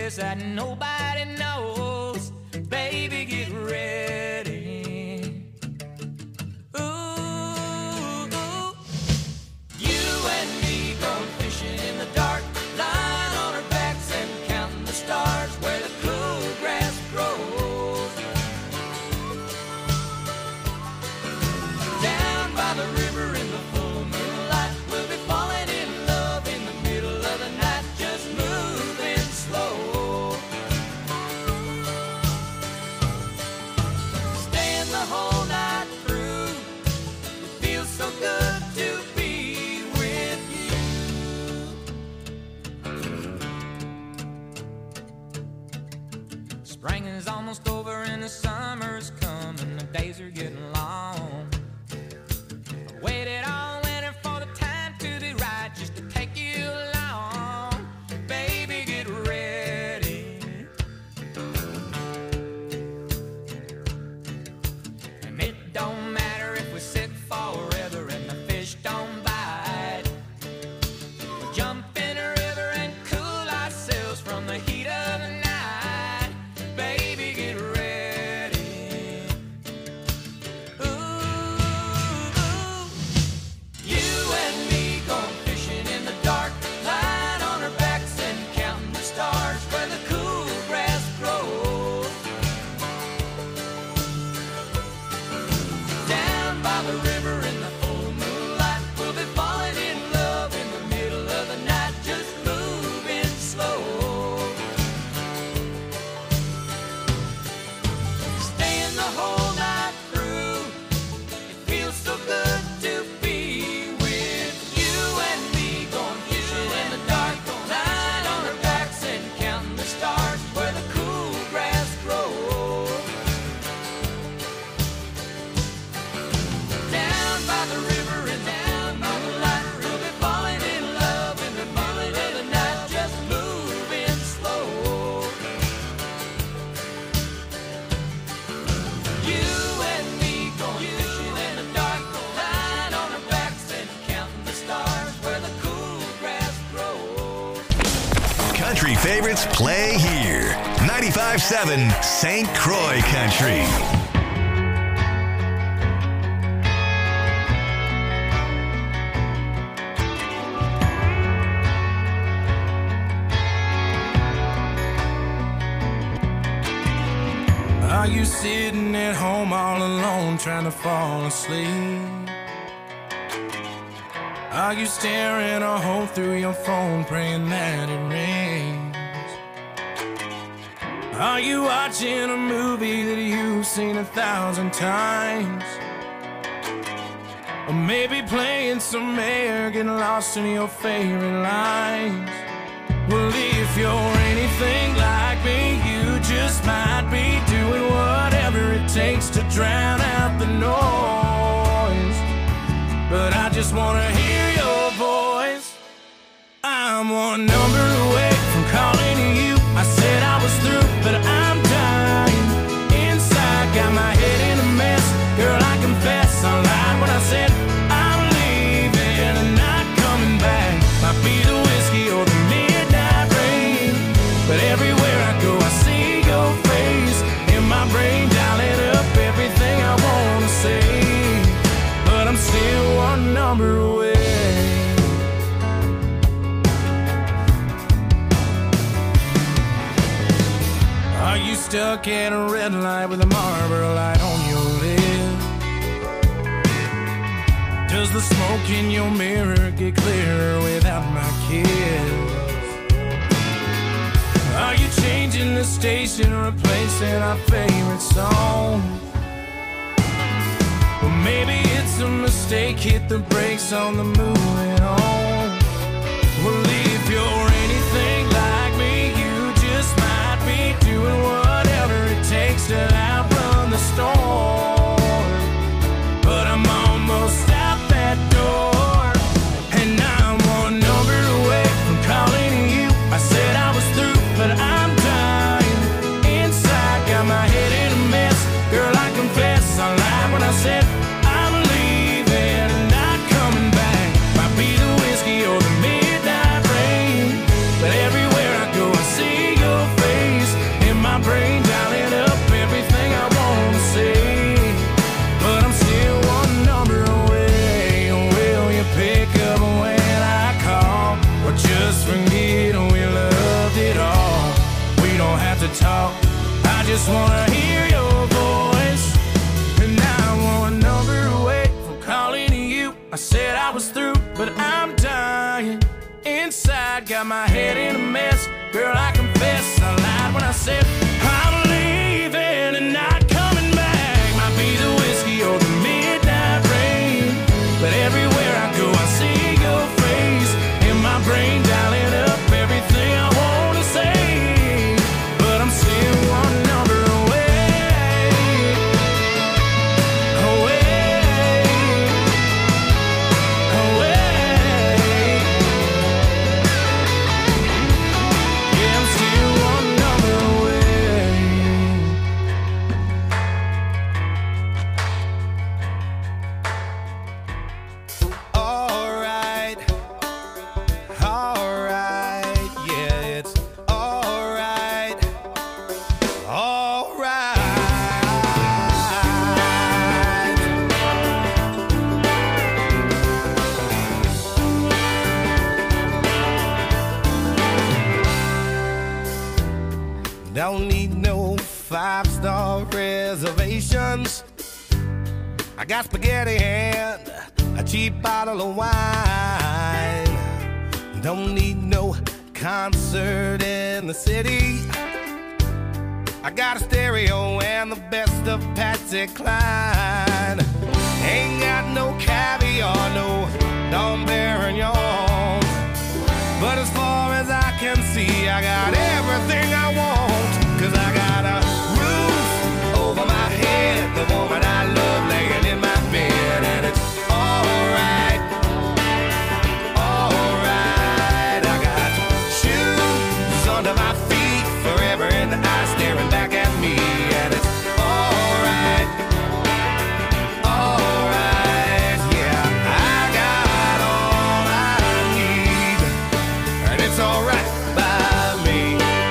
secrets that nobody knows. Baby, get ready. Ooh, you and me going fishing in the dark, lying on our backs and counting the stars where the cool grass grows. Down by the river in the full moonlight, we'll be falling in love in the middle of the night, just moving slow. Staying the whole night through, it feels so good to be with you. Spring is almost over and the summer's coming, the days are getting long. I waited all winter for the time to be right, just to take you along. Baby, get ready. And it don't matter if we sit forever and the fish don't bite. We'll jump in a river and cool ourselves from the heat of the night. Baby, get ready. Ooh, you and me going fishing in the dark, lying on our backs and counting the stars where the cool grass grows. Down by the river in the full moonlight, we'll be falling in love in the middle of the night, just moving slow. Staying the whole night through, it feels so good to be with you and me going fishing in the dark, lying on our backs and counting the stars where the cool grass grows. Down by the river and down by the light, we'll be falling in love in the middle of the night, just moving slow. You and me going fishing in the dark, lying on our backs and counting the stars where the cool grass grows. Country favorites play here. 95.7 St. Croix Country. Are you sitting at home all alone trying to fall asleep? Are you staring a hole through your phone praying that it rains? Are you watching a movie that you've seen 1,000 times? Or maybe playing some air, getting lost in your favorite lines? Well, if you're anything like me, you just might be doing whatever it takes to drown out the noise. But I just wanna hear your voice. I'm one number away from calling you. I said I was through, but I'm dying inside. Got my head in a mess. Girl, I confess I lied when I said I'm leaving and not coming back. Might be the whiskey or the midnight rain, but everywhere I go I see your face in my brain, dialing up everything I wanna say. But I'm still one number away. Are you stuck at a red light with a Marlboro light on your lip? Does the smoke in your mirror get clearer without my kiss? Are you changing the station, replacing our favorite song? Or maybe it's a mistake, hit the brakes on the moving on. Well, if you're anything like me, you just might be doing whatever it takes to outrun the storm. But I'm almost out that door, and I'm one number away from calling you. I said I was through, but I'm dying inside. Got my head in a mess. Girl, I confess I lied when I said I'm leaving and not coming back. Might be the whiskey talk. I just wanna hear your voice. And now I want a number away from calling you. I said I was through, but I'm dying inside. Got my head in a mess. Girl, I confess I lied when I said I'm leaving and not coming back. Might be the whiskey or the midnight rain, but everywhere I go I see your face in my brain, dialing up everything I wanna say. But I'm still one number away, away, away. Yeah, I'm still one number away. Alright, alright, yeah, it's alright, alright. Don't need no 5-star reservations. I got spaghetti and a cheap bottle of wine. Don't need no concert in the city. I got a stereo and the best of Patsy Cline. Ain't got no caviar, no Dom Perignon. But as far as I can see, I got everything I want. 'Cause I got a roof over my head, the woman I love laying in my bed, and it's alright, alright. I got shoes under my feet, forever in the eyes staring back at me, and it's alright, alright. Yeah, I got all I need, and it's alright by me.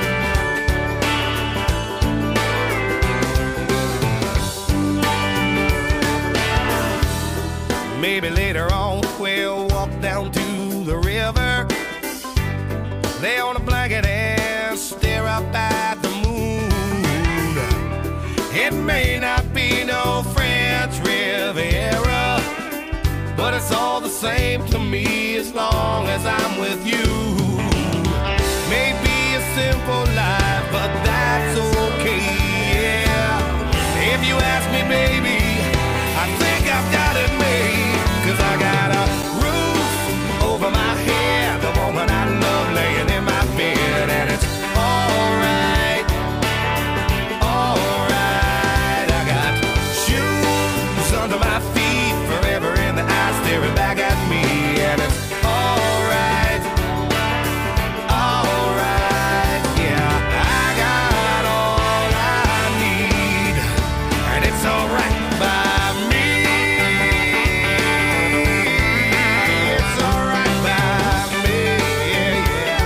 Maybe later on we'll walk down to the river, lay on a blanket and stare up at the moon. It may not be no French Riviera, but it's all the same to me as long as I'm with you. Maybe a simple life, but that's okay, yeah. If you ask me, baby, I think I've got it made. 'Cause I got a roof over my head, the woman I love laying in my bed, and it's alright, alright. I got shoes under my feet, forever in the eyes staring back at me, and it's alright, alright. Yeah, I got all I need, and it's alright by me. It's alright by me, yeah, yeah.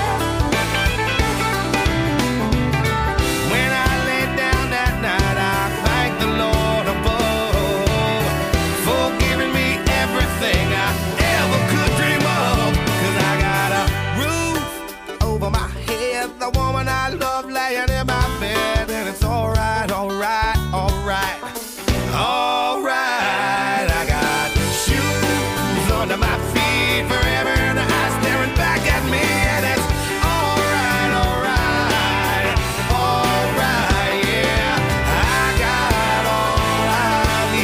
When I lay down that night, I thank the Lord above for giving me everything I ever could dream of. 'Cause I got a roof over my head, the woman I love laying in my bed, and it's alright, alright, alright, alright. I got shoes under my feet, forever in the eyes staring back at me, and it's alright, alright, alright, yeah. I got all I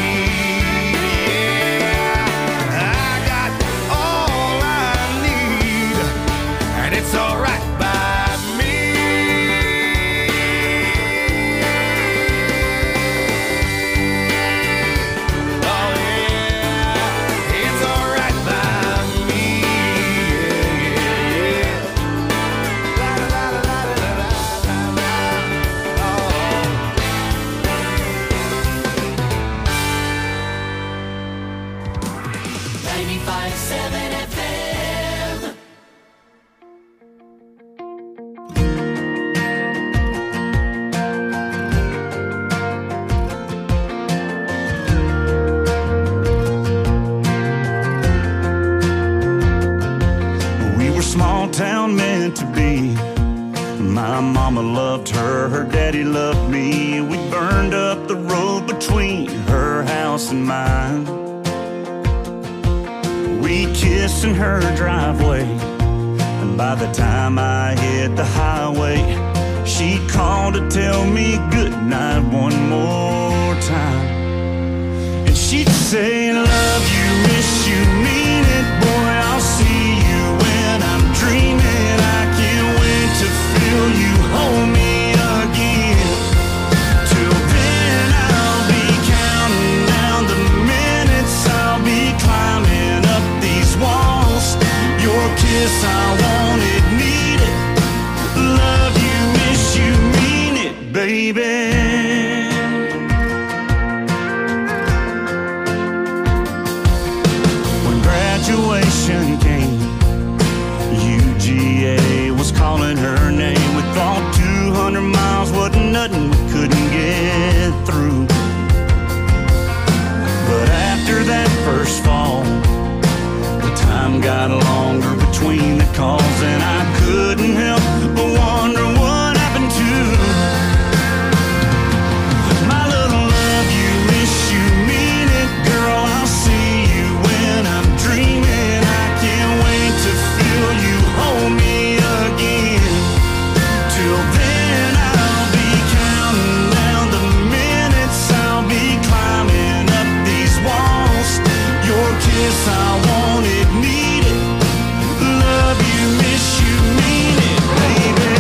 need, yeah. I got all I need, and it's alright by me. My mama loved her, her daddy loved me. We burned up the road between her house and mine. We kissed in her driveway, and by the time I hit the highway, she called to tell me goodnight one more time. And she'd say, love you, miss you, mean it, boy, I'll see you when I'm dreaming. I can't wait to feel you hold me again. Till then I'll be counting down the minutes, I'll be climbing up these walls. Your kiss, I want it, need it. Love you, miss you, mean it, baby. Graduation came, UGA was calling her name. We thought 200 miles wasn't nothing, we couldn't get through. But after that first fall, the time got longer between the calls, and I couldn't help but wonder what happened to my little love you, miss you, mean it, girl, I'll see you when I'm dreaming. I can't wait to feel you hold me again. Till then I'll be counting down the minutes, I'll be climbing up these walls. Your kiss, I want it, need it. Love you, miss you, mean it, baby.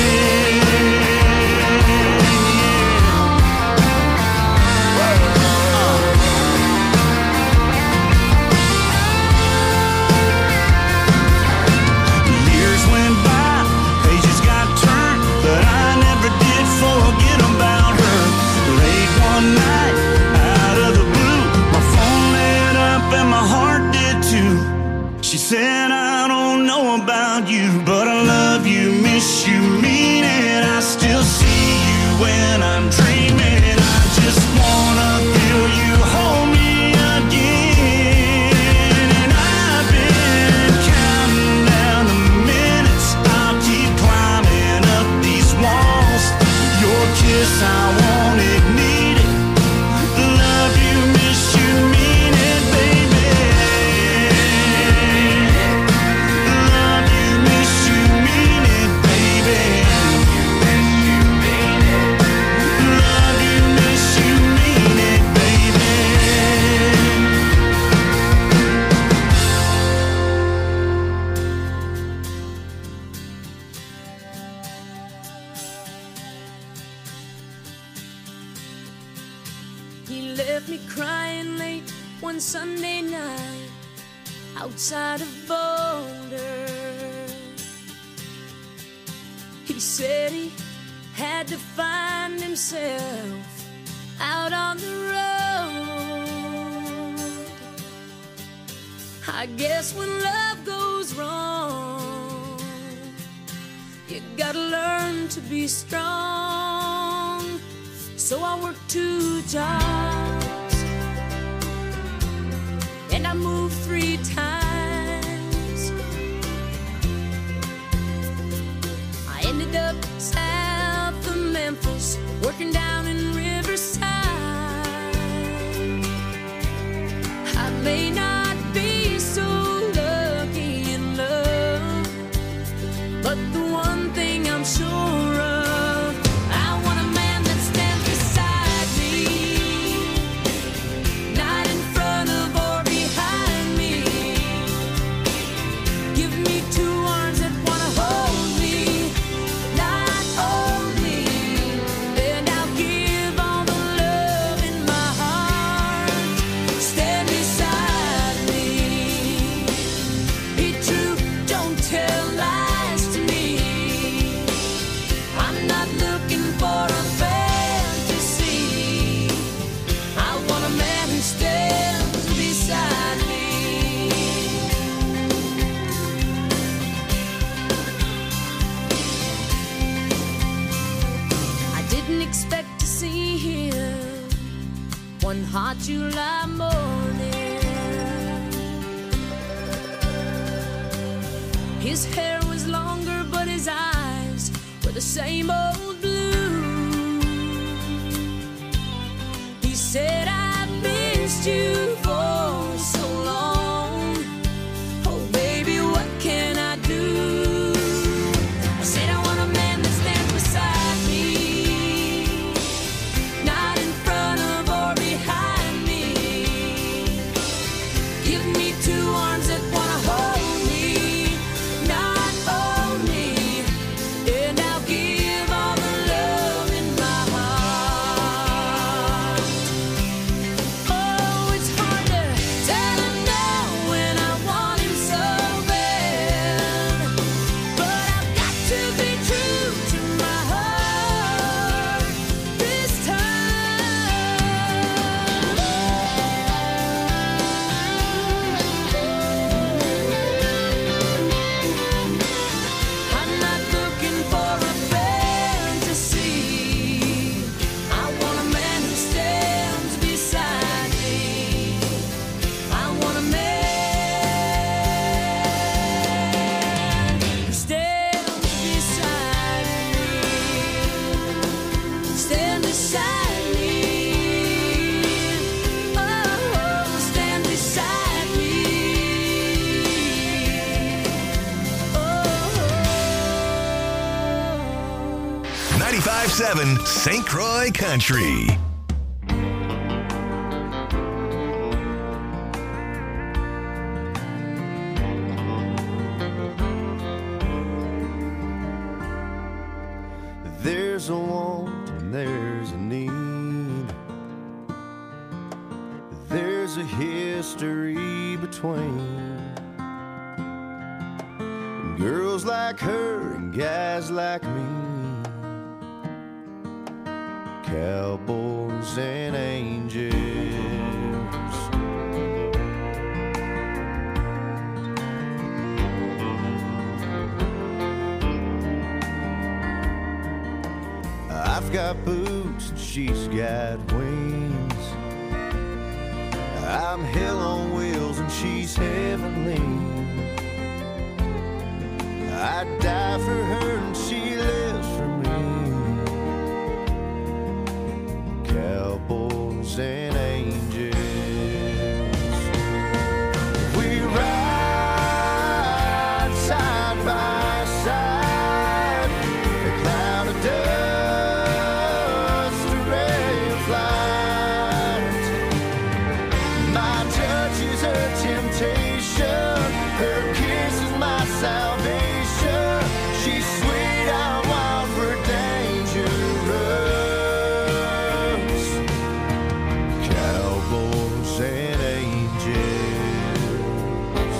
Years went by, pages got turned, but I never did forget about her. Late one night, out of the blue, my phone lit up and my heart did too. She said, I don't know about you, but I love you, miss you, mean it. I still see you when I'm dreaming. I just wanna feel you hold me again. And I've been counting down the minutes, I'll keep climbing up these walls. Your kiss, I want it, need it. Love you, miss you, mean it, baby. Love you, miss you, mean it, baby. Love you, miss you, mean it, baby. He left me crying late one Sunday night outside of Boulder. He said he had to find himself out on the road. I guess when love goes wrong, you gotta learn to be strong. So I worked 2 jobs and I moved 3 times. I ended up south of Memphis, working down in Riverside. I may not be so lucky in love, but the one thing I'm sure of, I want a man that stands beside me, not in front of or behind me. Give me 2 arms that wanna hold me, not only, and I'll give all the love in my heart. Stand beside me. Be true, don't tell lies to me. I'm not looking for a fantasy. I want a man who stands beside me. I didn't expect to see him one hot July morning. His hair was longer, but his eyes were the same old blues. He said, I missed you for so long. Oh, baby, what can I do? I said, I want a man that stands beside me, not in front of or behind me. Give me two arms that wanna hold me, not own me, and I'll give all the love in my heart. Oh, it's hard to tell him no when I want him so bad, but I've got to be true to my heart this time. I'm not looking for a fantasy. I want a man who stands beside me. I want a man who stands beside me. Stand beside me. Oh, stand beside me. Oh. 95.7 St. Croix Country. There's a want and there's a need. There's a history between girls like her and guys like me, cowboys and angels. I've got boots and she's got wings. I'm hell on wheels and she's heavenly. I'd die for her and she lives for me. Cowboys and angels. We ride side by side. A cloud of dust, a ray of light. My touch is her temptation. Her kiss is my salvation. She's sweet, I'm wild for dangerous. Cowboys and angels.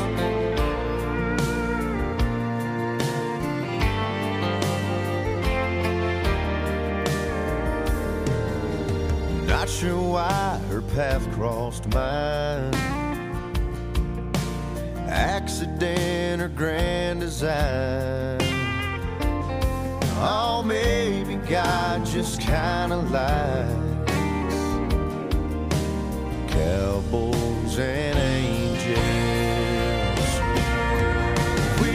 Not sure why her path crossed mine. Accident or grand design. Oh, maybe God just kinda likes cowboys and angels. We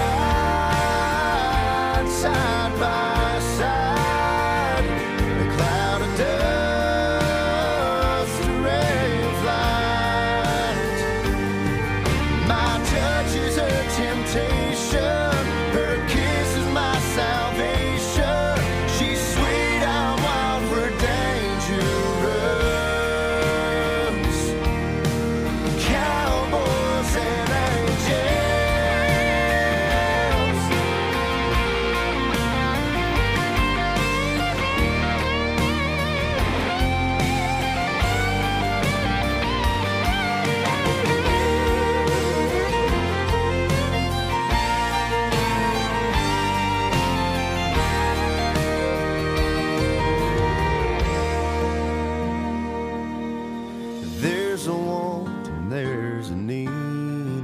ride side by side. A cloud of dust, a ray of light. My touch is her temptation. Her kiss is my salvation. She's sweet, I'm wild for dangerous. Cowboys and angels. There's a want and there's a need.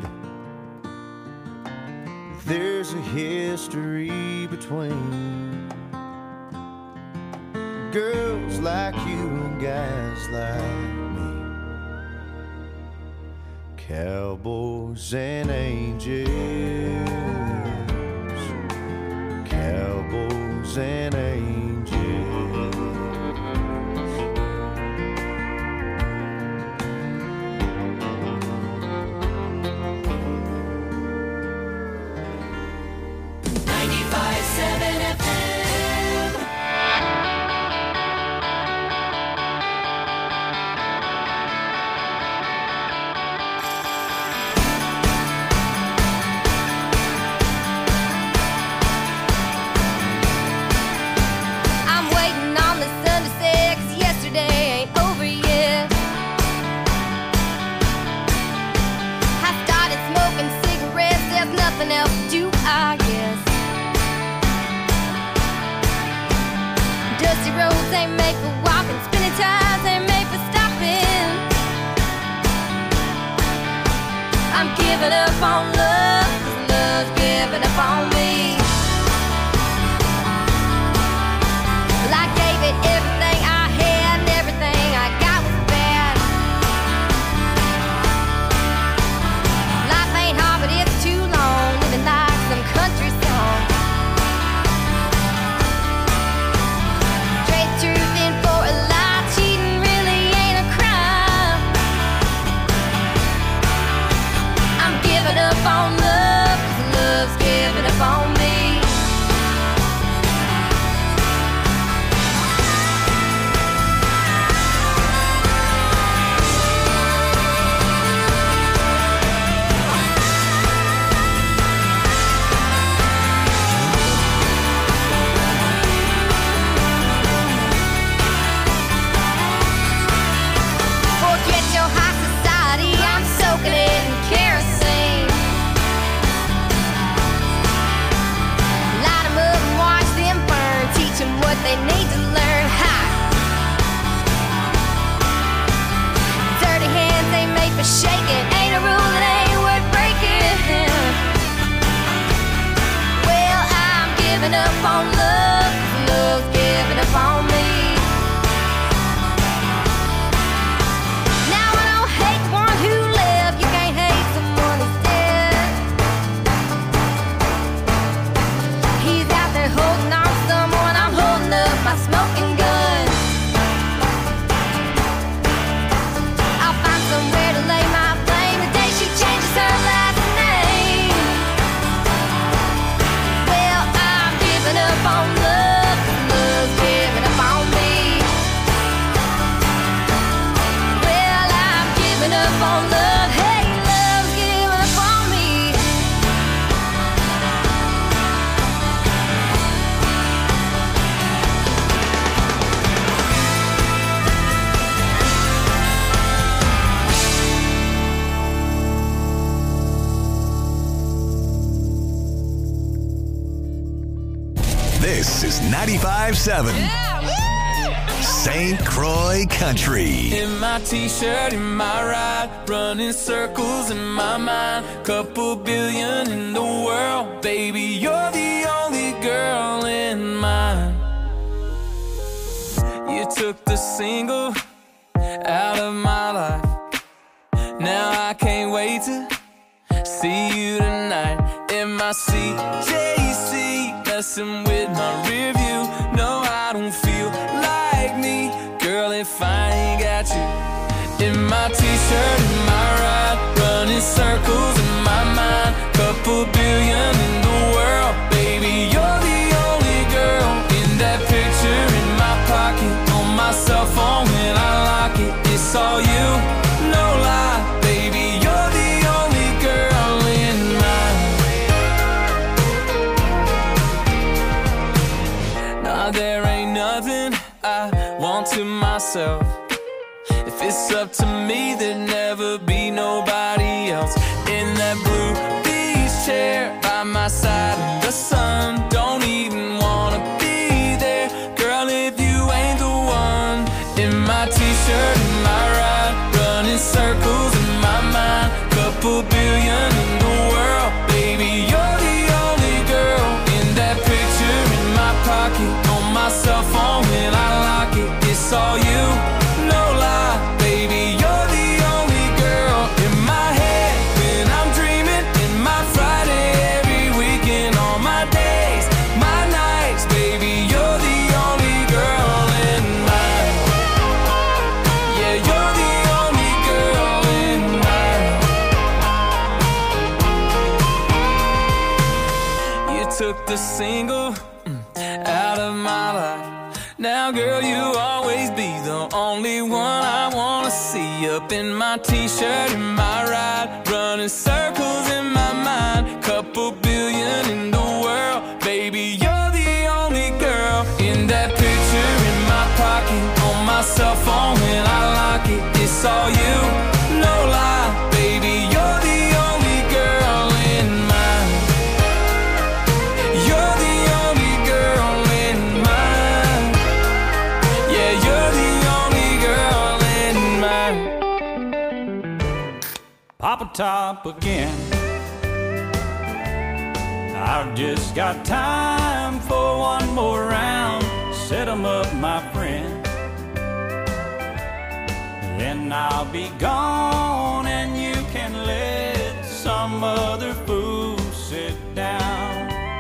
There's a history between girls like you and guys like me. Cowboys and angels. Cowboys demons and angels. I'm waiting on the sun to set, 'cause yesterday ain't over yet. I started smoking cigarettes, there's nothing else to do, I guess. Dusty roads ain't made for walking, spinning tires ain't made for stopping. I'm giving up on love, 'cause love's giving up on me. Well, I gave it everything I had, and everything I got was bad. Life ain't hard, but it's too long, living like some country song. Trade truth in for a lie, cheating really ain't a crime. I'm giving up on love, 'cause love's giving up on me. Forget your high society, I'm soaking it in kerosene. Light 'em up and watch them burn, teach 'em what they need to learn. Ha! Dirty hands ain't made for shaking, ain't a rule that ain't worth breaking. Well, I'm giving up on love, 'cause love's giving up on me. Now I don't hate the one who lived, you can't hate someone who's dead. He's out there holding on to someone, I'm holding up my smoking gun. I'll find somewhere to lay my flame the day she changes her last name. Well, I'm giving up on love, 'cause love's giving up on me. Well, I'm giving up on love, hey, love's giving up on me. This is 95.7 St. Croix Country. In my t-shirt, in my ride, running circles in my mind. Couple billion in the world, baby, you're the only girl in mine. You took the single out of my life. Now I can't wait to see you tonight. In my CJC, messing with my rear view. No, I don't feel like me, girl, if I ain't got you. In my t-shirt, in my ride, running circles in my mind. Couple billion in the world, baby, you're the only girl. In that picture in my pocket, on my cell phone when I lock it, it's all you, no lie, baby, you're the only girl in mine. Nah, there ain't nothing I want to myself. If it's up to me, there'd never be nobody else. In that blue beach chair by my side in the sun, don't even wanna be there, girl, if you ain't the one. In my t-shirt, in my ride, running circles in my mind. Couple billion in the world, baby, you're the only girl. In that picture in my pocket, on my cell phone when I lock it, it's all you, no lie, baby, you're the only girl a single out of my life. Now, girl, you'll always be the only one I wanna see. Up in my t-shirt, in my ride, running circles in my mind. Couple billion in the world, baby, you're the only girl. In that picture in my pocket, on my cell phone when I lock it, it's all you, no lie, baby, you're the only girl in mine. You're the only girl in mine. Yeah, you're the only girl in mine. Papa Top again. I've just got time for one more round. Set 'em up, my friend. Then I'll be gone and you can let some other fool sit down.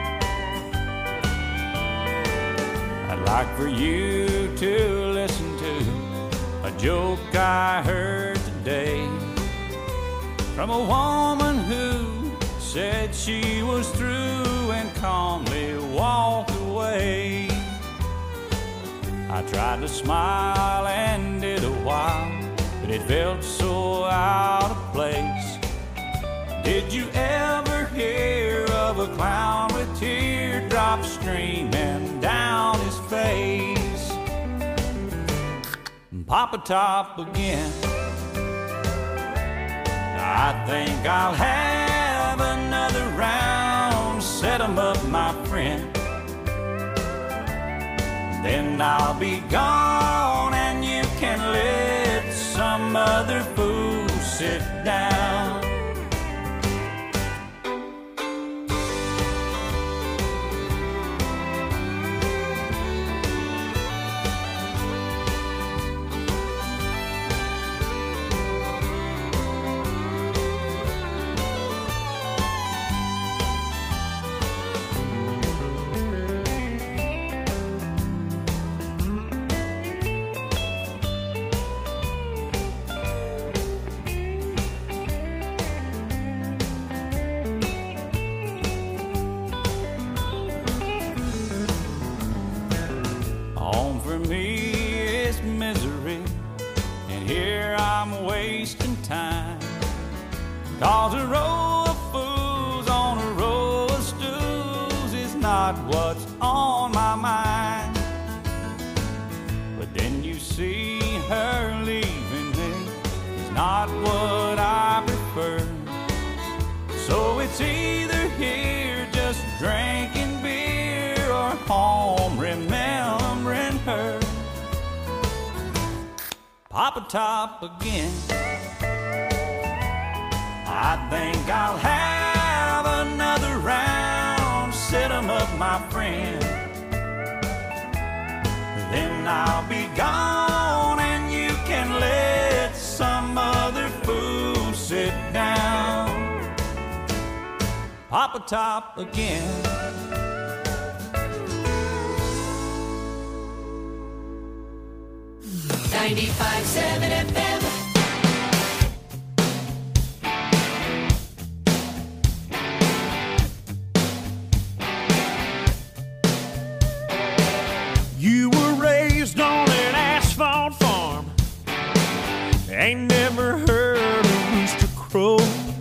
I'd like for you to listen to a joke I heard today from a woman who said she was through and calmly walked away. I tried to smile and did a while, but it felt so out of place. Did you ever hear of a clown with teardrops streaming down his face? Papa Top again. I think I'll have another round. Set 'em up, my friend. Then I'll be gone and you can let some other fool sit down. Home for me is misery, and here I'm wasting time. 'Cause a row of fools on a row of stools is not what's on my mind. But then you see her leaving me is not what I prefer. So it's either here just drinking beer or home remembering her. Papa Top again. I think I'll have another round. Set 'em up, my friend. Then I'll be gone and you can let some other fool sit down. Papa Top again. 95.7 FM. You were raised on an asphalt farm. Ain't never heard a rooster crow.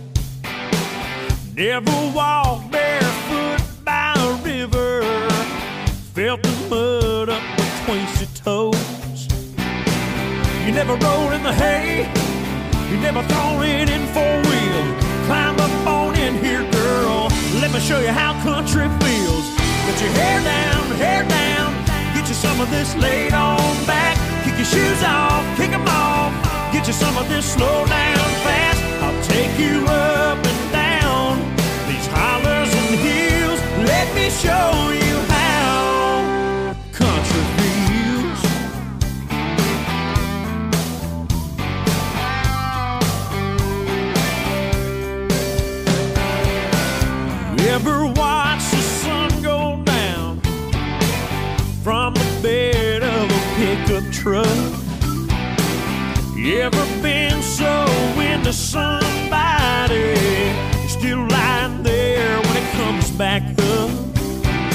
Never walked barefoot by a river. Felt the mud up between your toes. You never rolled in the hay. You never thrown it in four-wheel. Climb up on in here, girl. Let me show you how country feels. Put your hair down, hair down. Get you some of this laid on back. Kick your shoes off, kick them off. Get you some of this slow down fast. I'll take you up and down these hollers and hills. Let me show you how country feels. You ever watch the sun go down from the bed of a pickup truck? You ever been so into somebody, you're still lying there when it comes back up?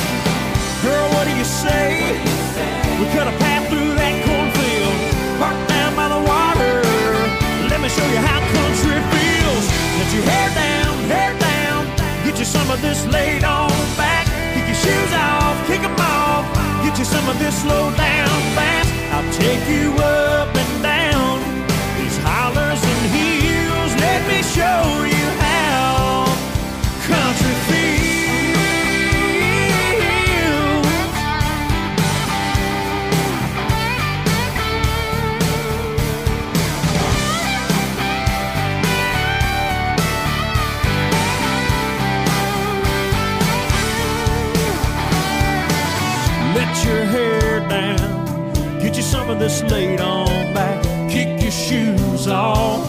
say. We cut a path through that cornfield, parked down by the water. Let me show you how country feels. Let your hair down, get you some of this laid on back. Kick your shoes off, kick 'em off, get you some of this slow down fast. I'll take you up and down these hollers and hills. Let me show you how country feels. Let your hair down, get you some of this laid on back. Kick your shoes off.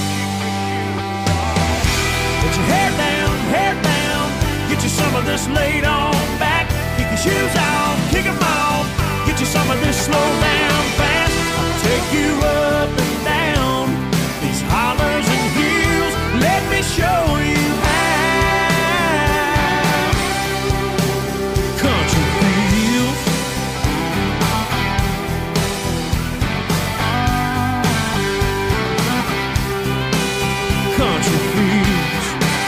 Let your hair down, get you some of this laid on back. Kick your shoes off, kick 'em off, get you some of this slow down fast. I'll take you up and down these hollers and hills. Let me show you how country feels. Country feels.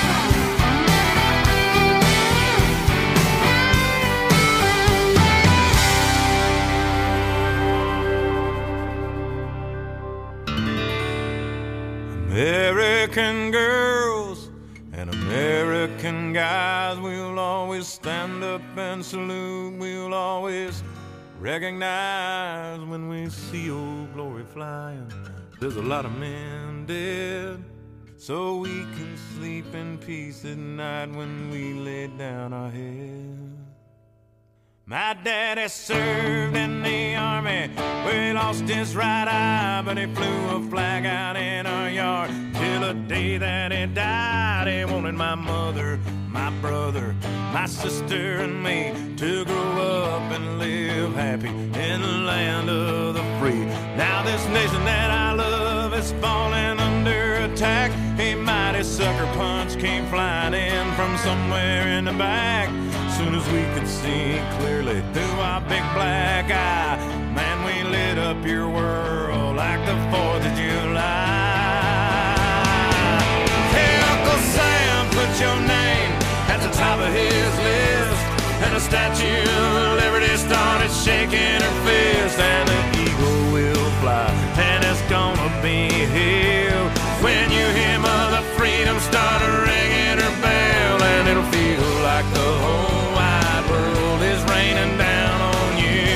American girls and American guys, we'll always stand up and salute. We'll always recognize when we see old glory flying. There's a lot of men dead, so we can sleep in peace at night when we lay down our head. My daddy served in the army, where he lost his right eye, but he flew a flag out in our yard till the day that he died. He wanted my mother, my brother, my sister, and me to grow up and live happy in the land of the free. Now this nation that I love is falling under attack. A mighty sucker punch came flying in from somewhere in the back. Soon as we could see clearly through our big black eye, man, we lit up your world like the 4th of July. Hey, Uncle Sam, put your name at the top of his list, and the Statue of Liberty started shaking her fist, and the eagle will fly, and it's gonna be here when you hear Mother Freedom start ringing her bell, and it'll feel like the whole wide world is raining down on you.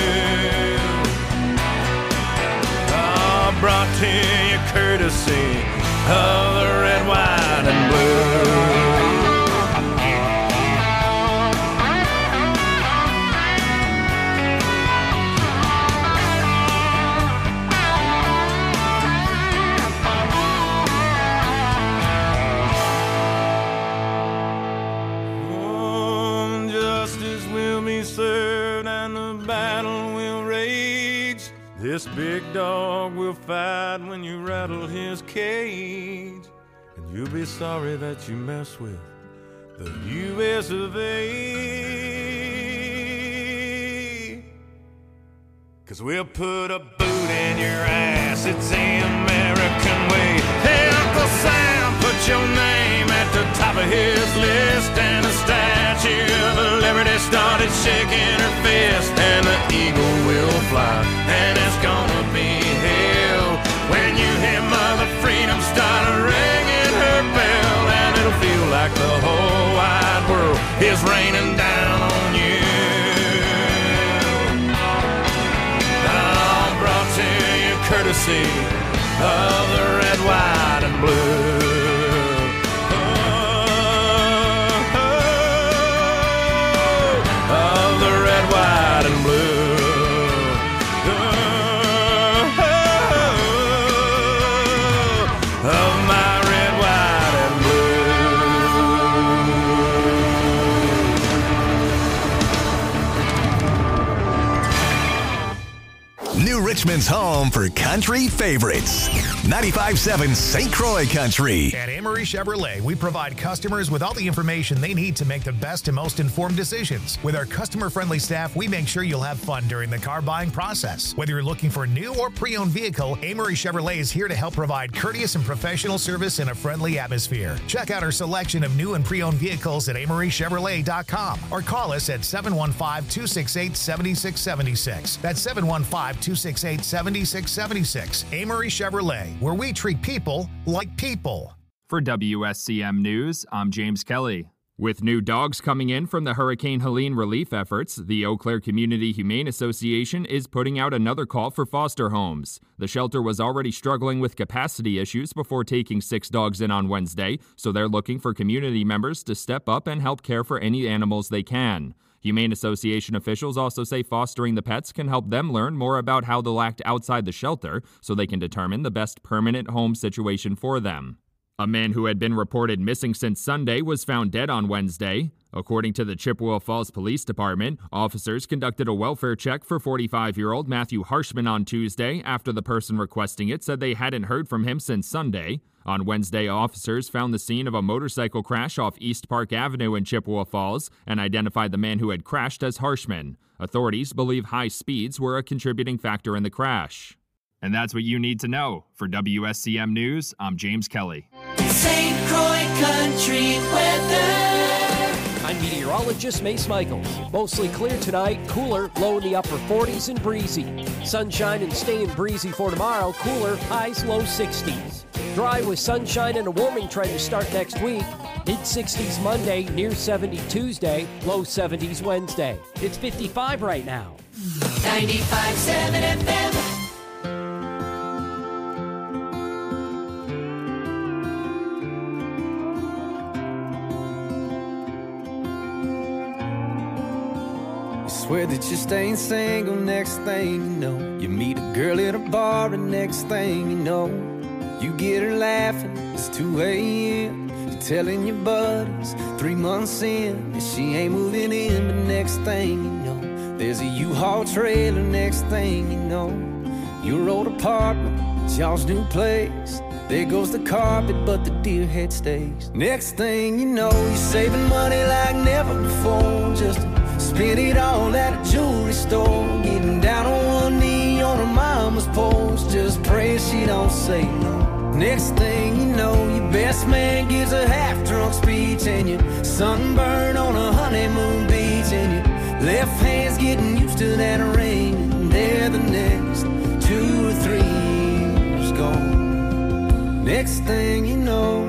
Brought to you courtesy of the red, white, and blue. Served and the battle will rage. This big dog will fight when you rattle his cage, and you'll be sorry that you mess with the U.S. of A. 'Cause we'll put a boot in your ass, it's the American way. Hey, Uncle Sam, put your name at the top of his list, and the Statue of Liberty started shaking her fist, and the eagle will fly, and it's gonna be hell when you hear Mother Freedom start ringing her bell, and it'll feel like the whole wide world is raining down on you. Brought to you courtesy of the red, white, and blue. Of the red, white, and blue. Of my red, white, and blue. New Richmond's home for country favorites. 95.7 St. Croix Country. At Amory Chevrolet, we provide customers with all the information they need to make the best and most informed decisions. With our customer-friendly staff, we make sure you'll have fun during the car buying process. Whether you're looking for a new or pre-owned vehicle, Amory Chevrolet is here to help provide courteous and professional service in a friendly atmosphere. Check out our selection of new and pre-owned vehicles at amorychevrolet.com or call us at 715-268-7676. That's 715-268-7676. Amory Chevrolet, where we treat people like people. For WSCM News, I'm James Kelly. With new dogs coming in from the Hurricane Helene relief efforts, the Eau Claire Community Humane Association is putting out another call for foster homes. The shelter was already struggling with capacity issues before taking 6 dogs in on Wednesday, so they're looking for community members to step up and help care for any animals they can. Humane Association officials also say fostering the pets can help them learn more about how they'll act outside the shelter so they can determine the best permanent home situation for them. A man who had been reported missing since Sunday was found dead on Wednesday. According to the Chippewa Falls Police Department, officers conducted a welfare check for 45-year-old Matthew Harshman on Tuesday after the person requesting it said they hadn't heard from him since Sunday. On Wednesday, officers found the scene of a motorcycle crash off East Park Avenue in Chippewa Falls and identified the man who had crashed as Harshman. Authorities believe high speeds were a contributing factor in the crash. And that's what you need to know. For WSCM News, I'm James Kelly. St. Croix Country weather. I'm meteorologist Mace Michaels. Mostly clear tonight, cooler, low in the upper 40s and breezy. Sunshine and staying breezy for tomorrow, cooler, highs low 60s. Dry with sunshine and a warming trend to start next week. Mid-60s Monday, near 70 Tuesday, low 70s Wednesday. It's 55 right now. 95.7 FM. Swear that you're staying single, next thing you know, you meet a girl at a bar, and next thing you know, you get her laughing, it's 2 a.m. You're telling your buddies 3 months in, and she ain't moving in, but next thing you know, there's a U-Haul trailer, next thing you know, your old apartment, it's y'all's new place. There goes the carpet, but the deer head stays. Next thing you know, you're saving money like never before, just spend it all at a jewelry store, getting down on one knee on her mama's porch, just pray she don't say no. Next thing you know, your best man gives a half-drunk speech, and you're sunburned on a honeymoon beach, and your left hand's getting used to that ring, and there the next 2 or 3 years gone. Next thing you know,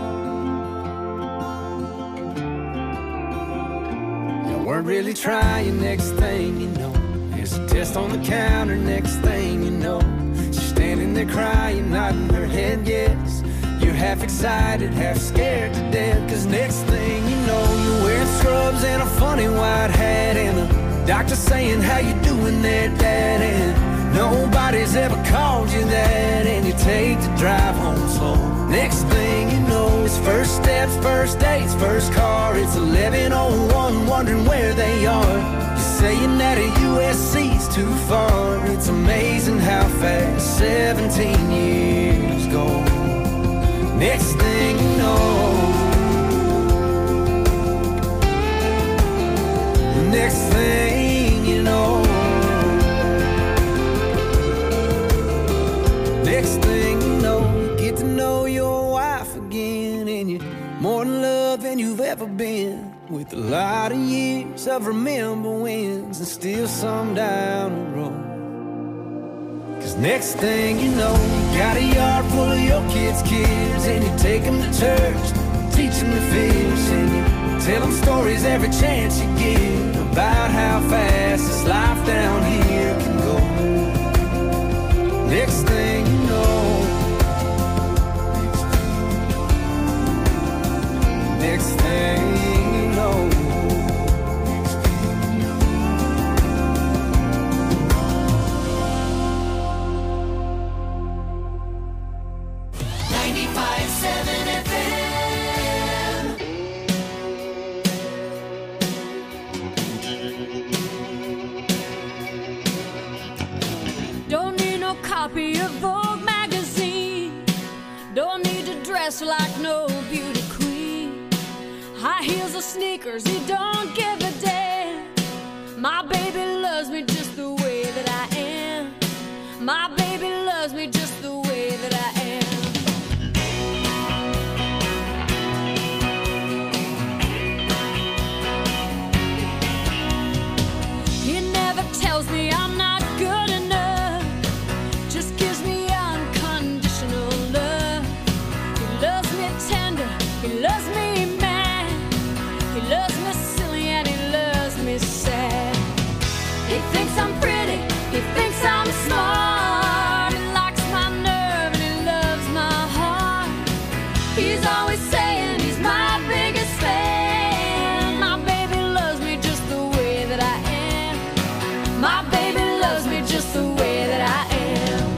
weren't really trying, next thing you know, there's a test on the counter, next thing you know, she's standing there crying, nodding her head yes. You're half excited, half scared to death, cause next thing you know, you're wearing scrubs and a funny white hat, and the doctor saying, how you doing there, Dad? And nobody's ever called you that, and you take the drive home slow. Next thing you know, it's first steps, first dates, first car. It's 11:01, wondering where they are. You're saying that a USC's too far. It's amazing how fast 17 years go. Next thing you know, next thing you know, next thing you know, you get to know your wife again, and you're more in love than you've ever been, with a lot of years of remember wins and still some down the road. Cause next thing you know, you got a yard full of your kids' and you take them to church, teach them to fish, and you tell them stories every chance you get about how fast this life down here can go. Next thing you know, next thing you know, 95.7 FM. copy of Vogue magazine. Don't need to dress like no beauty queen. High heels or sneakers, he don't give a damn. My baby loves me just the way that I am. My baby loves me just the way that I am. He never tells me I'm not good enough, just gives me unconditional love. He loves me tender, he loves me mad, he loves me silly and he loves me sad. He thinks I'm pretty, he thinks I'm smart, he likes my nerve and he loves my heart. He's always saying he's my biggest fan. My baby loves me just the way that I am. My baby loves me just the way that I am.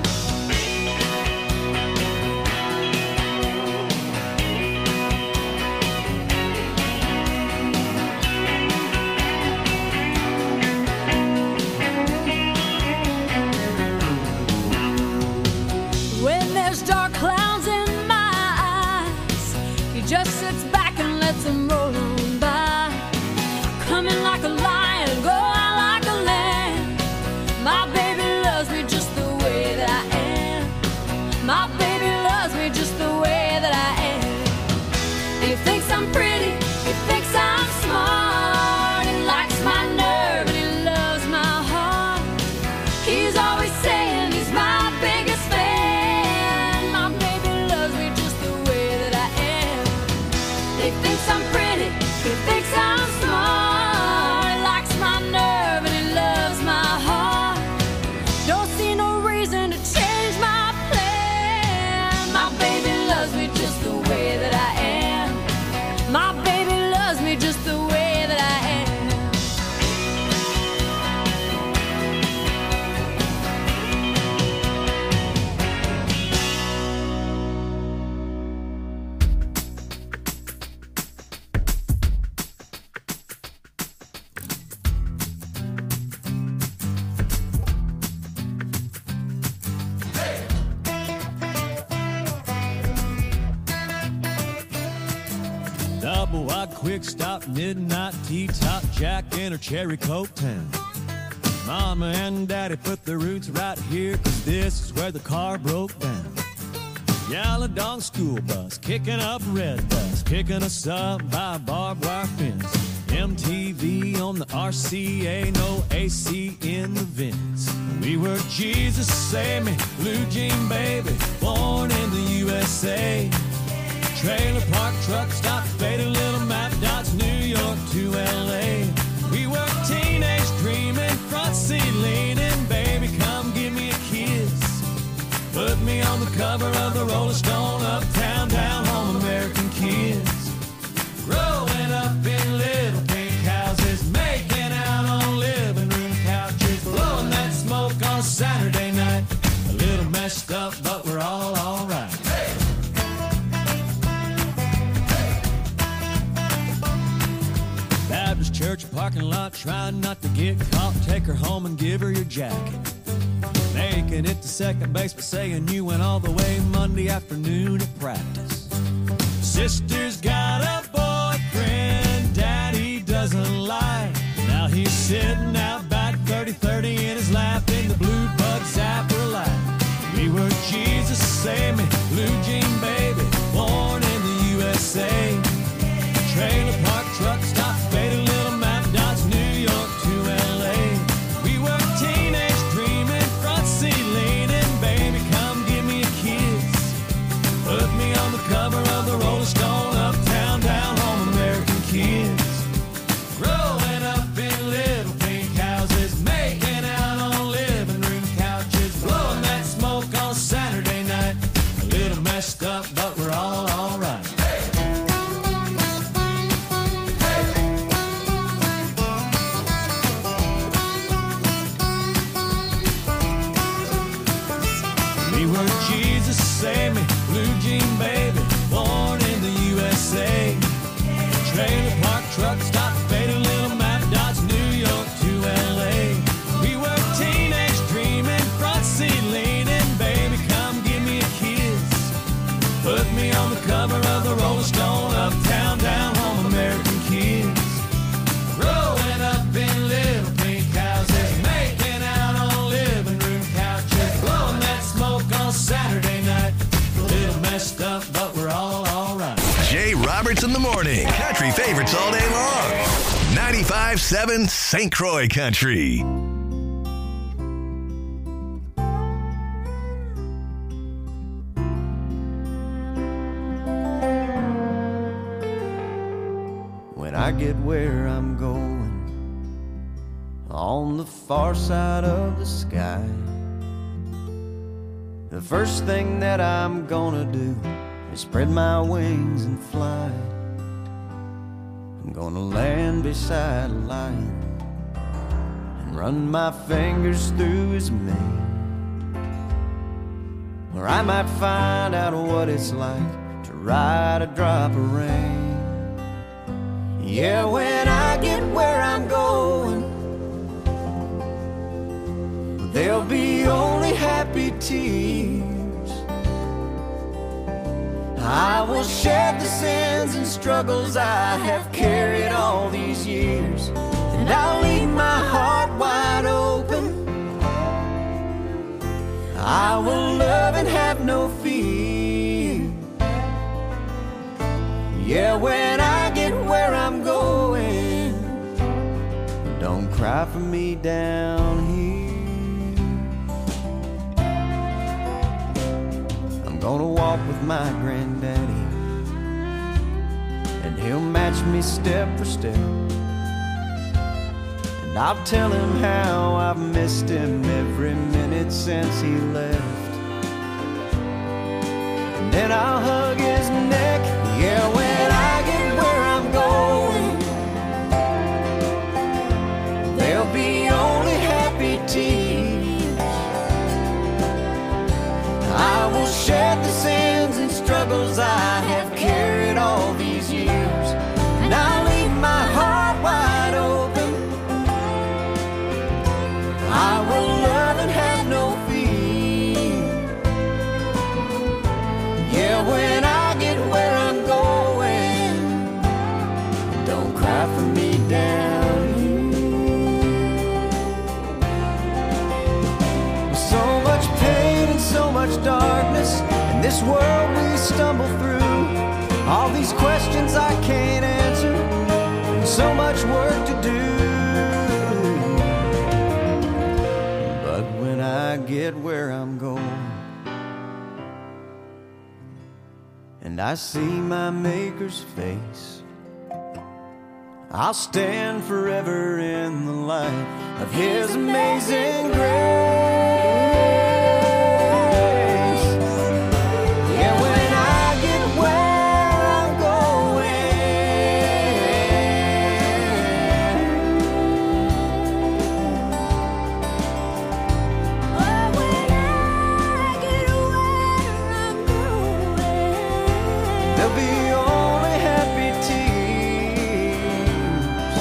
When there's dark clouds in my eyes, he just sits back and lets them roll on by. Coming like a lion, go out like a lamb. My baby loves me just the way that I am. My baby loves me just the way that I am. He thinks I'm pretty, he thinks I'm smart, he likes my nerve and he loves my heart. He's always saying he's my biggest fan. My baby loves me just the way that I am. He thinks I'm pretty, he thinks I'm smart, he likes my nerve and he loves my heart. Don't see no reason to change my plan. My baby loves me just the way that I am. My baby loves me just the way that I am. Double wide, quick stop, midnight tea top, Jack in her cherry coke town. Mama and Daddy put their roots right here, 'cause this is where the car broke down. Yellow dog school bus, kicking up red dust, picking us up by a barbed wire fence. MTV on the RCA, no AC in the vents. We were Jesus Save Me, Blue Jean Baby, born in the USA. Trailer park, truck stop, faded little map dots, New York to LA. We were teenage dreaming, front seat leaning, baby come give me a kiss. Put me on the cover of the Rolling Stone, uptown, down home, American kids. Growing up in little pink houses, making out on living room couches, blowing that smoke on Saturday night. A little messed up, but we're all alright. Baptist church parking lot, trying not to get caught. Take her home and give her your jacket. Making it to second base, but saying you went all the way Monday afternoon at practice. Sister's got a boyfriend Daddy doesn't like. Now he's sitting out back 30-30 in his lap in the blue bug zapper light. We were Jesus Save Me, Blue Jean Baby, born in the USA. Trailer park, truck stop, faded little map dots, New York to LA. We were teenage dreaming, front seat leaning, baby come give me a kiss. Put me on the cover of the Rolling Stone, uptown, down home, American kids. Growing up in little pink houses, making out on living room couches, blowing that smoke on Saturday night. A little messed up, but we're all alright. We were Jesus Save Me, Blue Jean Baby, born in the USA. Trailer park, truck stop, faded little map dots, New York to LA. We were teenage dreaming, front seat leaning, baby morning. Country favorites all day long. 95.7 St. Croix Country. When I get where I'm going, on the far side of the sky, the first thing that I'm gonna do is spread my wings and fly. I'm gonna land beside a lion and run my fingers through his mane, or I might find out what it's like to ride a drop of rain. Yeah, when I get where I'm going, there'll be only happy tears. I will shed the sins and struggles I have carried all these years, and I'll leave my heart wide open. I will love and have no fear. Yeah, when I get where I'm going, don't cry for me down here. I'm gonna walk with my granddaddy, and he'll match me step for step, and I'll tell him how I've missed him every minute since he left, and then I'll hug his neck. Yeah, when I get where I'm going, there'll be only happy tears. I will shed the sins and struggles I have carried all these years, and I'll leave my heart wide open. I will love and have no fear. Yeah, when I get where I'm going, don't cry for me down here. So much pain and so much darkness in this world we stumble through. All these questions I can't answer, and so much work to do. But when I get where I'm going, and I see my Maker's face, I'll stand forever in the light of His amazing grace. Yeah, when I get where I'm going, there'll be only happy tears.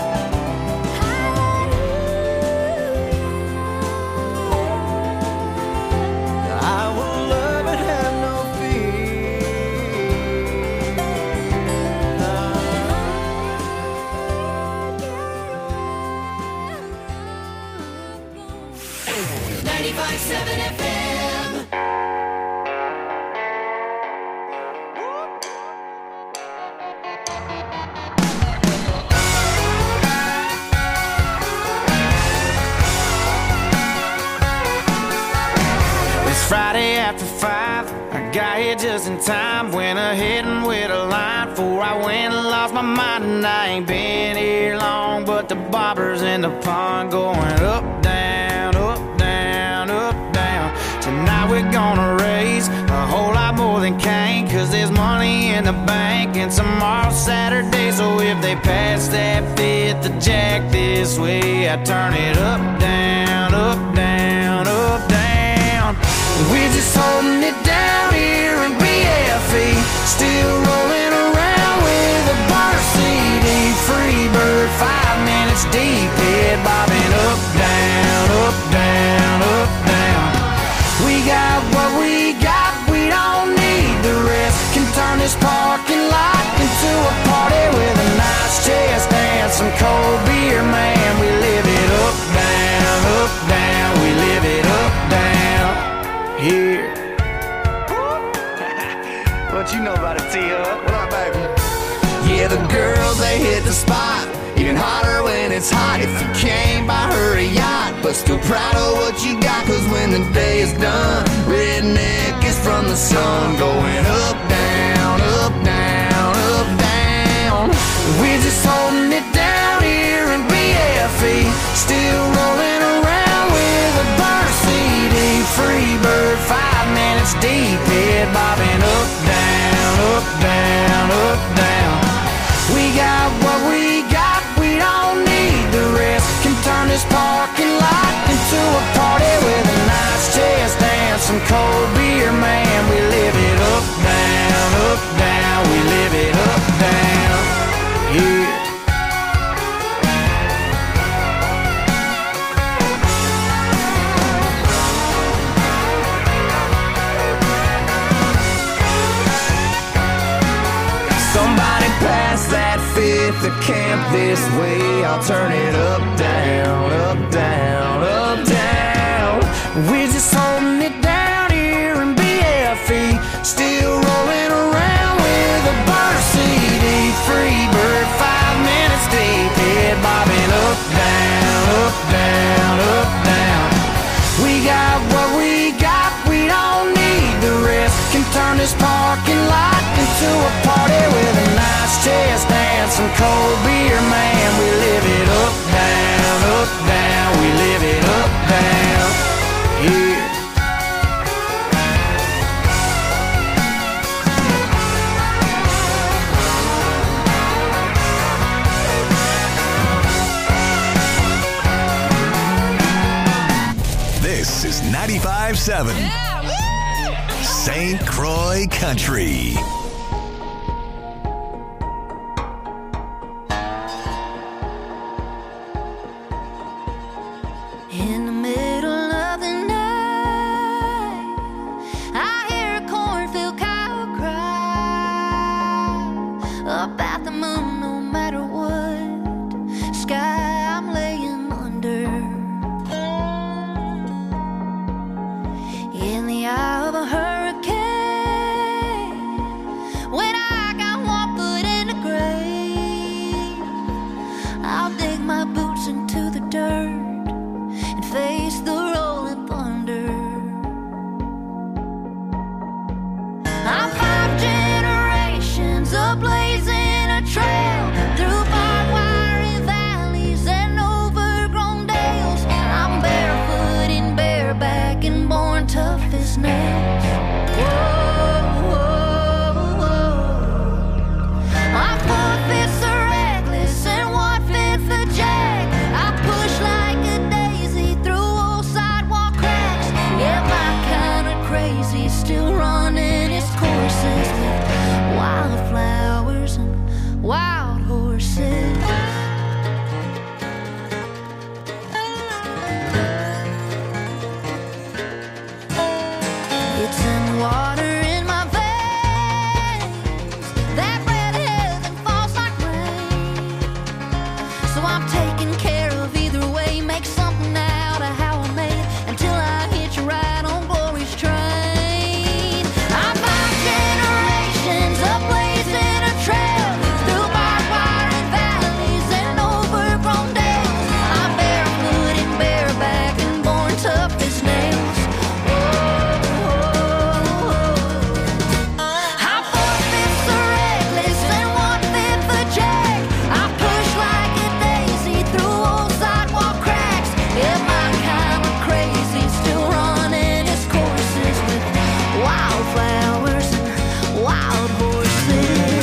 I will love and have no fear. 95.7 FM. Friday after 5, I got here just in time. Went ahead and with a line before I went and lost my mind. And I ain't been here long, but the bobbers in the pond going up, down, up, down, up, down. Tonight we're gonna raise a whole lot more than Cain, 'cause there's money in the bank, and tomorrow's Saturday. So if they pass that fifth of Jack this way, I turn it up, down, up, down, up, down. We're just holding it down here in BFE, still rolling around with a bar CD. Free bird, 5 minutes deep, head bobbing up, down, up, down, up, down. We got what we got, we don't need the rest. Can turn this parking lot into a party with a nice chest and some cold beer, man. We live it up, down, up. still proud of what you got, cause when the day is done, redneck is from the sun, going up, down, up, down, up, down. We're just holding it down here in BFE, still rolling around with a burn CD. Free bird, 5 minutes deep, head bobbing up, down, up, down, up, down. We got what we got, we don't need the rest. Can turn this parking lot into a party with a nice chest and some cold beer, man. We live it up, down, we live it up, down, yeah. Somebody pass that fifth to camp this way. I'll turn it up, down, up, down, up, down. We're just holding it down here in BFE, still rolling around with a burn CD. Free bird, 5 minutes deep, head bobbing up, down, up, down, up, down. We got what we got, we don't need the rest. Can turn this parking lot into a party with a nice chest and some cold beer, man. We live it up, down, we live it up, down, yeah. This is 95.7 St. Croix Country. In the middle of the night, I hear a cornfield cow cry about the moon. No matter what sky I'm laying under, in the eye of a hurricane, when I got 1 foot in the grave, I'll dig my boots into the dirt and face the rolling thunder. I'm 5 generations of blazing a trail through barbed wire valleys and overgrown dales. I'm barefoot and bareback and born tough as nails. Whoa, whoa, whoa. My 4/5 are reckless and 1/5 a jack. I push like a daisy through old sidewalk cracks. Yeah, my kind of crazy, still running its courses with wildflowers and wild horses. It's in the water in my veins, that red heaven falls like rain. So I'm taking care of either way, make something out of how I made it until I hitch a ride on glory's train. I'm 5 generations of blazing a trail through barbed wire and valleys and overgrown dales. I'm barefoot and bareback and born tough as nails. I'm 4/5 are reckless and 1/5 a jack. I push like a daisy through old sidewalk cracks. Yeah, my kind of crazy, still running its courses with wildflowers and wild horses.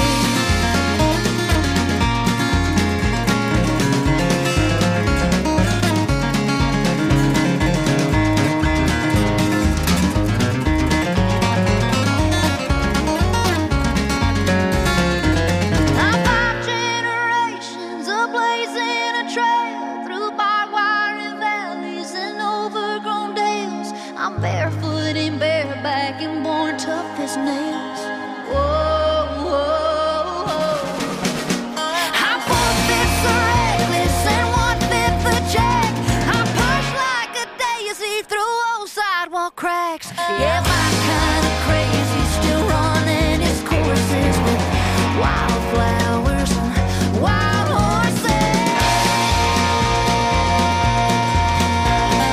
I'm 5 generations of blazing a trail through barbed wire and valleys and overgrown dales. I'm barefoot and bareback and born tough as nails. Whoa, whoa, whoa. I'm 4/5 are reckless and 1/5 a jack. I push like a daisy through old sidewalk cracks. Yeah, my kind of crazy, still running its courses with wildflowers and wild horses.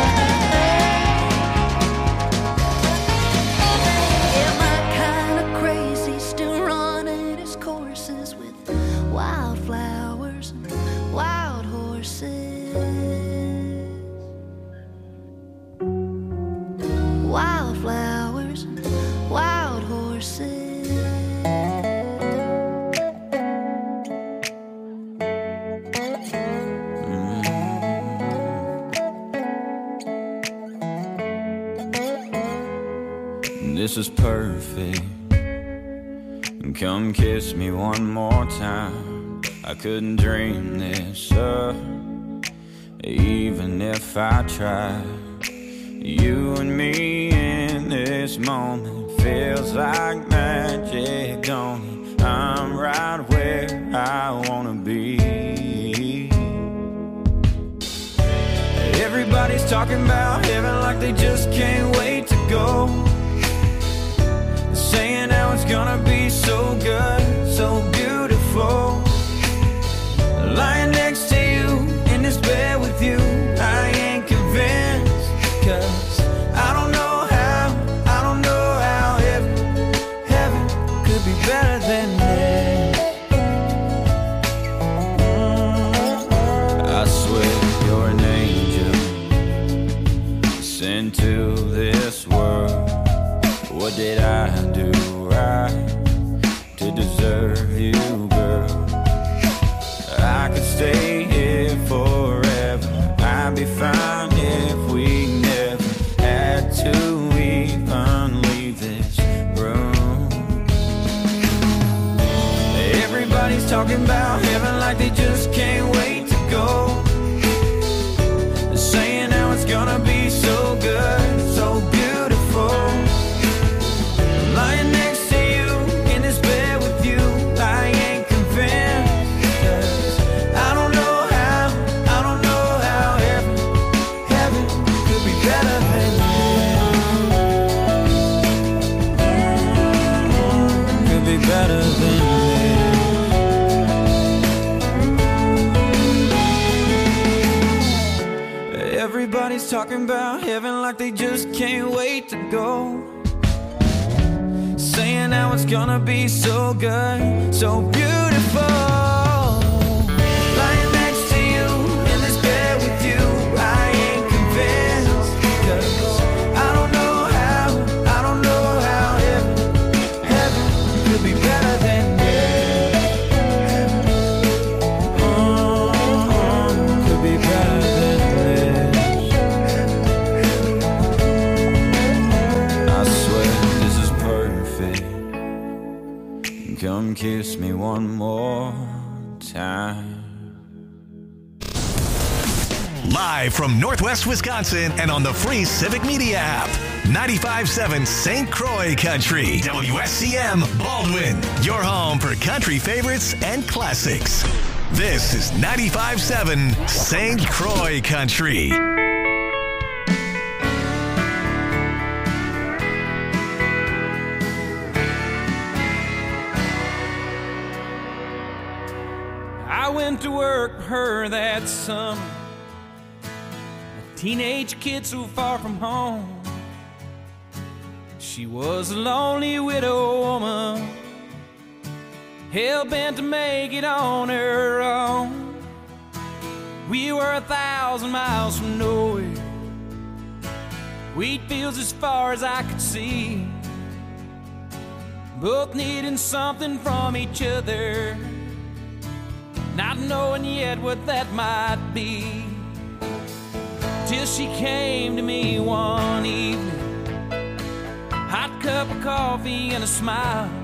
This is perfect. Come kiss me one more time. I couldn't dream this up, even if I tried. You and me in this moment feels like magic, don't it? I'm right where I wanna be. Everybody's talking about heaven like they just can't wait to go. Saying how it's gonna be so good, so beautiful. Lying next to you in this bed with you, I ain't convinced. 'Cause I don't know how heaven could be better than this. I swear you're an angel sent to this world. What did I do right to deserve you, girl? I could stay here forever. I'd be fine if we never had to even leave this room. Everybody's talking about heaven like they just can't wait to go. They're saying how it's gonna be so good, so beautiful. Lying next to you in this bed with you, I ain't convinced. 'Cause I don't know how heaven could be better than this. Could be better than this. Everybody's talking about heaven like they just can't wait to go. Saying how it's gonna be so good, so beautiful. Lying next to you in this bed with you, I ain't convinced. 'Cause I don't know how heaven could be better than this. Could be better than this. I swear this is perfect. Come kiss me one more time. Live from Northwest Wisconsin and on the free Civic Media app. 95.7 St. Croix Country. WSCM Baldwin. Your home for country favorites and classics. This is 95.7 St. Croix Country. I went to work for her that summer, a teenage kid so far from home. She was a lonely widow woman, hell-bent to make it on her own. We were 1,000 miles from nowhere, wheat fields as far as I could see, both needing something from each other, not knowing yet what that might be. Till she came to me one evening, hot cup of coffee and a smile.